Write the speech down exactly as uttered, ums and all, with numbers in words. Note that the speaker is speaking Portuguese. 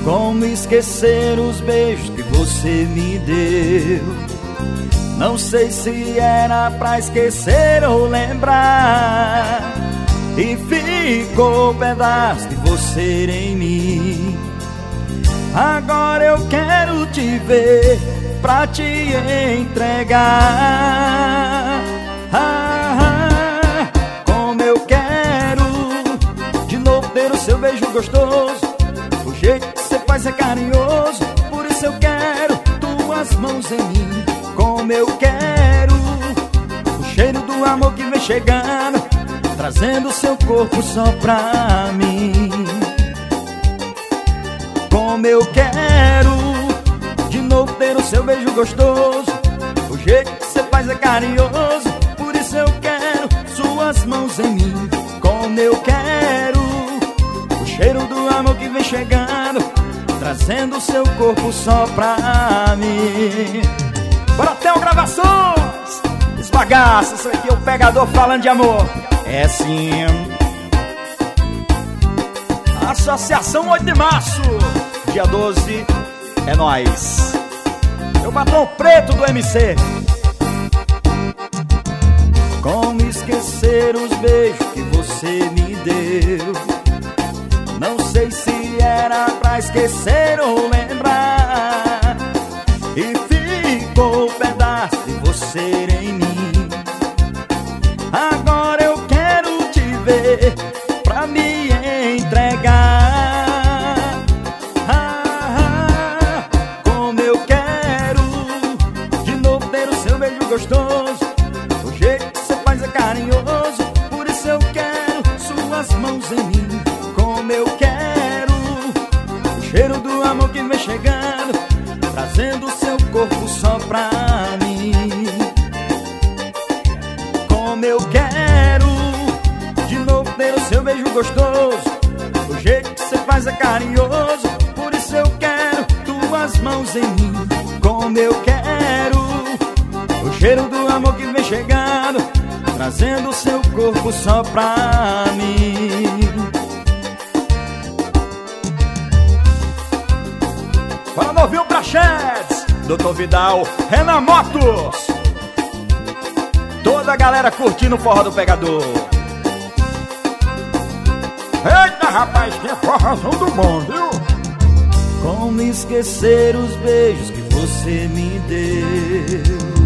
Como esquecer os beijos que você me deu? Não sei se era pra esquecer ou lembrar, e ficou um pedaço de você em mim. Agora eu quero te ver pra te entregar. Ah, ah, como eu quero de novo ter o seu beijo gostoso. O jeito que você faz é carinhoso, por isso eu quero tuas mãos em mim. Como eu quero o cheiro do amor que vem chegando, trazendo seu corpo só pra mim. Como eu quero de novo ter o seu beijo gostoso. O jeito que você faz é carinhoso, por isso eu quero suas mãos em mim. Como eu quero o cheiro do amor que vem chegando, trazendo seu corpo só pra mim. Bora até o Gravações! Esbagaça, isso aqui é o Pegador falando de amor. É sim. Associação oito de março, dia doze, é nóis. Meu batom preto do M C. Como esquecer os beijos que você me deu? Não sei se era pra esquecer ou lembrar, e ficou um pedaço de você em mim. Agora eu quero te ver pra me entregar. Ah, ah, como eu quero de novo ter o seu beijo gostoso. O jeito que você faz é carinhoso, por isso eu quero suas mãos em mim. Como eu quero o cheiro do amor que vem chegando, trazendo seu corpo só pra mim. Como eu quero de novo ter o seu beijo gostoso. O jeito que você faz é carinhoso, por isso eu quero tuas mãos em mim. Como eu quero o cheiro do amor que vem chegando, trazendo seu corpo só pra mim. Bora novinho pra Cheds, doutor Vidal, Renan Motos. Toda a galera curtindo o forró do Pegador. Eita, rapaz, que forrozão do bom, viu? Como esquecer os beijos que você me deu?